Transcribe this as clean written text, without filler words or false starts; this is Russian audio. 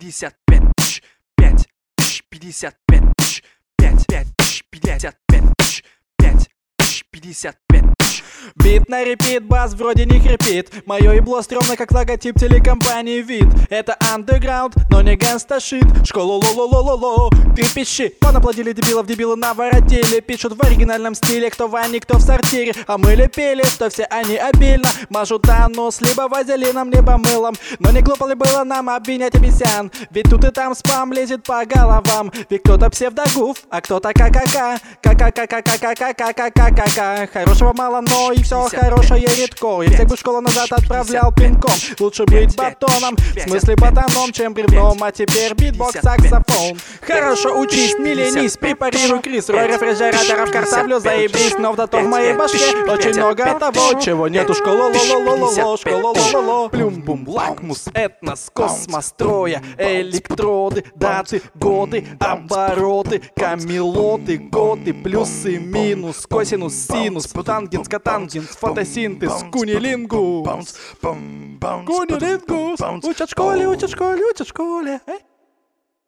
55 тысяч, 5 тысяч, 55 тысяч, 5 тысяч, 55 тысяч, 5 тысяч, 55 тысяч. Бит на репит, бас вроде не хрипит. Мое ебло стрёмно, как логотип телекомпании вид. Это андеграунд, но не гангста-шит. Школа ло-ло-ло-ло-ло. Трепещи, понаплодили дебилов, дебилы наворотили. Пишут в оригинальном стиле, кто в ванне, кто в сортире. А мы лепили, что все они обильно мажут анус либо вазелином, либо мылом. Но не глупо ли было нам обвинять обезьян? Ведь тут и там спам лезет по головам. Ведь кто-то псевдогуф, а кто-то ка-ка-ка. Ка-ка-ка-ка-ка-ка-ка-ка-ка-ка. Хорошего мало, но и все хорошее редко. И всех бы школу назад отправлял пинком. Лучше быть батоном, в смысле ботаном, чем бревном. А теперь битбокс, саксофон. Хорошо учись, не ленись, препарируй Крис. Рой рефрижераторов, картоплю, заебись. Но в дато в моей башке очень много того, чего нету. Школа ло-ло-ло-ло-ло, школа ло-ло-ло. Плюм-бум, лакмус, этнос, космос, строя, электроды, даты, годы, обороты, камелоты, годы, плюсы, минус, косинус, синус, тангенс, котангенс, фотосинтез, кунилингус. Кунилингус. Учат в школе, учат в школе, учат в школе.